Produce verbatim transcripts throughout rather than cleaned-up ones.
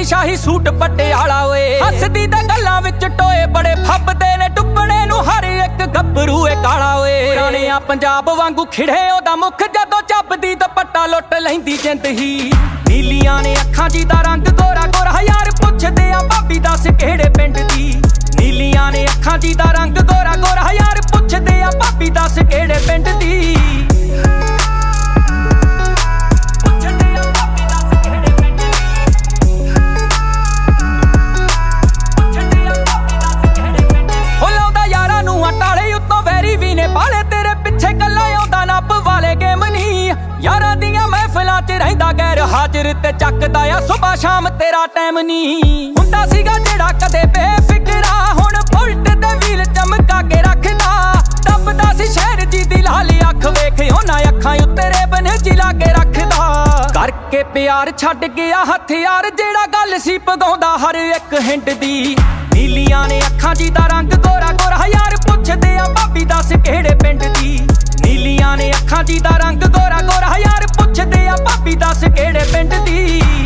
शाही suit Patiala ओए हसदी ते गल्लां विच टोए बड़े फब्बदे ने टुप्पणे नूं हर एक गभरू ए काला ओए पुराणियां पंजाब वांगू खिड़े ओदा मुख जदों झपदी दुपट्टा लुट लैंदी जिंद ही नीलियां ने अखां जी दा रंग गोरा गोरा यार पुछदे आ भाभी दस किहड़े पिंड दी नीलियां ने अखां जी दा रंग गोरा गोरा यार पुछदे आ भाभी दस किहड़े पिंड दी बाले तेरे पिछे कला आउंदा नप वाले गेम नी यारां दियां महफिलां च रहिंदा गैर हाजिर ते चकदा आ सुबह शाम तेरा टाइम नी हुंदा सीगा जेड़ा कदे बेफिकरा हुण बुलट ते व्हील चमका के रखदा दबदा सी शहर जी दी लाली अख वेख उन्हां अखां उत्ते रेबन जिला के रखदा करके प्यार छड्ड गया हथियार जेड़ा गल सी पगाउंदा हर एक हिंड दी नीलियां ने अखां जी दा रंग गोरा गोरा यार पुछदे आ भाभी दस किहड़े पिंड दी नीलियां ने अखां जी दा रंग गोरा गोरा यार पुछदे आ भाभी दस किहड़े पिंड दी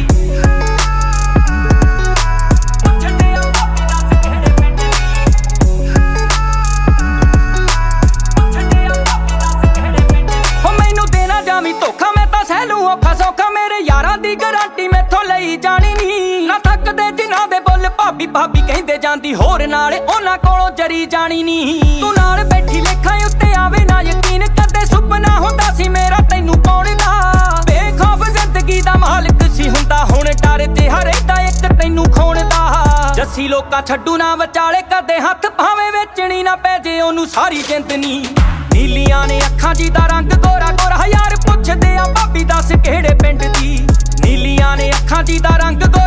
हो मैनू देना जावी धोखा मैं तां सह लूं औखा सौखा मेरे यारां दी गारंटी मैथों लई जानी नी ना थकदे जिन्हां दे बुल भाभी भाभी कहंदे जांदी होर नाल उन्हां कोलों जरी जानी नी तू नाल बैठी लेखां उत्ते आवे ना यकीन कदे सुपना हुंदा सी मेरा तैनू पाउण दा बेखौफ जिंदगी दा मालिक सी हुंदा हुण डर ते हरेदा एक तैनू खोण दा जस्सी लोकां छड्डू ना विचाले कदे हत्थ भावें वेचणी ना पै जे ओनू सारी जिंद नी नीलियां ने अखां जी दा रंग गोरा गोरा यार पुछदे आ भाभी दस किहड़े पिंड दी नीलियां ने अखां जी दा रंग